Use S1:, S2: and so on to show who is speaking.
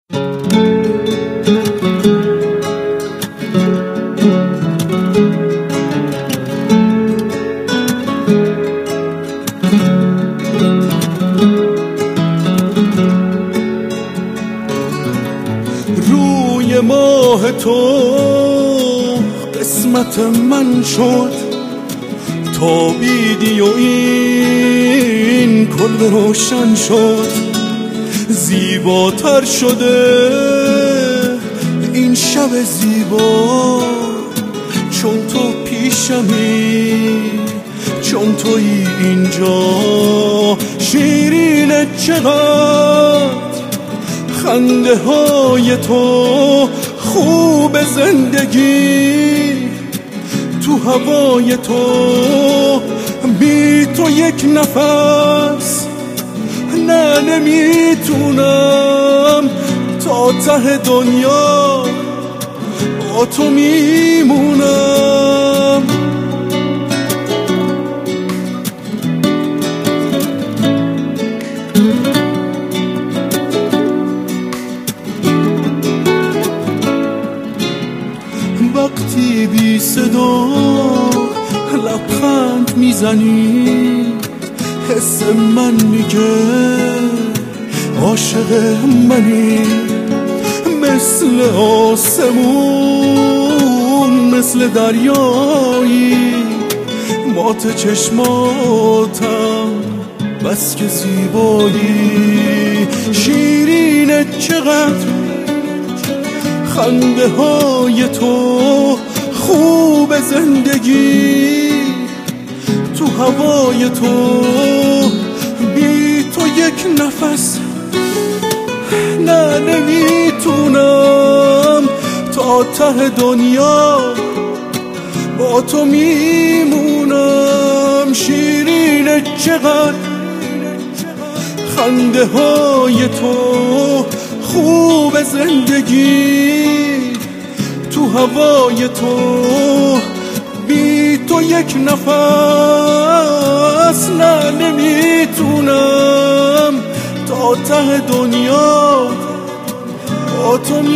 S1: روی ماه تو قسمت من شد، تابیدی و این کلبه روشن شد. زیباتر شده این شب زیبا، چون تو پیشمی، چون تویی اینجا. شیرینه چقدر خنده های تو، خوب زندگی تو هوای تو. بی تو یک نفس نه نمیتونم، تا ته دنیا با تو میمونم. وقتی بی صدا لبخند میزنی، حس من میگه عاشق منی. مثل آسمون، مثل دریایی، مات چشماتم بس که زیبایی. شیرینه چقدر خنده های تو، خوب زندگی تو هوای تو. بی تو یک نفس نه نمیتونم، تا ته دنیا با تو میمونم. شیرینه چقدر خنده های تو، خوب زندگی تو هوای تو. بی تو یک نفس نه نمیتونم، تا ته دنیا با تو